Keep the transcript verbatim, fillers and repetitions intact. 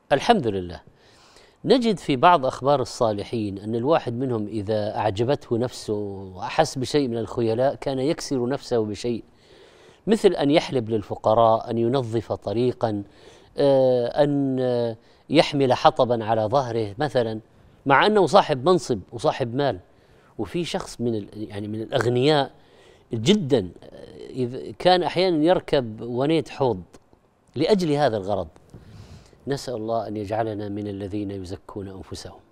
الحمد لله. نجد في بعض أخبار الصالحين أن الواحد منهم إذا أعجبته نفسه وأحس بشيء من الخيلاء كان يكسر نفسه بشيء، مثل أن يحلب للفقراء، أن ينظف طريقا، آه، أن آه، يحمل حطبا على ظهره مثلا، مع أنه صاحب منصب وصاحب مال. وفي شخص من ال- يعني من الأغنياء جدا، آه، إذ كان أحيانا يركب ونية حوض لأجل هذا الغرض. نسأل الله أن يجعلنا من الذين يزكون أنفسهم.